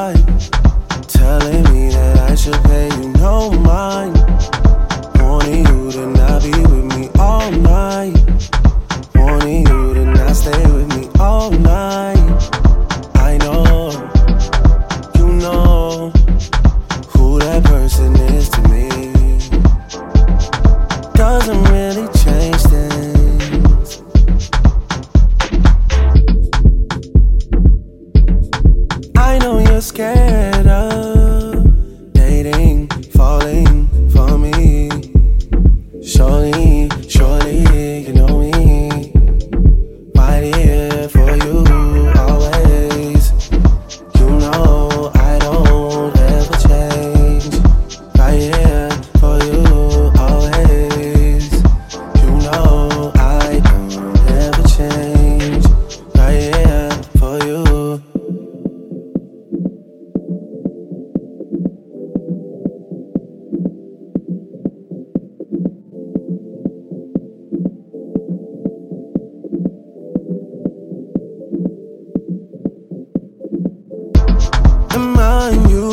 side, telling me that I should pay you no mind. Wanting you to not be with me all night. Wanting you to not stay with me all night. I know, you know who that person is to me. Doesn't really change things. I know you're scared of dating, falling for me. Surely, surely, you know me. Right here for you, always. You know I don't ever change. Right here for you, always. You know I don't ever change. Right here for you. Am I on you?